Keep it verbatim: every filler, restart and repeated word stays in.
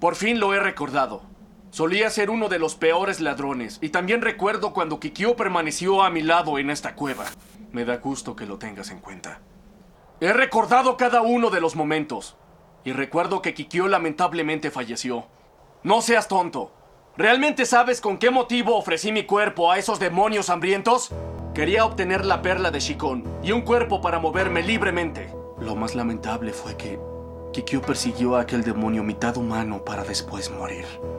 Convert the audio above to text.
Por fin lo he recordado. Solía ser uno de los peores ladrones, y también recuerdo cuando Kikyo permaneció a mi lado en esta cueva. Me da gusto que lo tengas en cuenta. He recordado cada uno de los momentos, y recuerdo que Kikyo lamentablemente falleció. No seas tonto. ¿Realmente sabes con qué motivo ofrecí mi cuerpo a esos demonios hambrientos? Quería obtener la perla de Shikon y un cuerpo para moverme libremente. Lo más lamentable fue que Kikyo persiguió a aquel demonio mitad humano para después morir.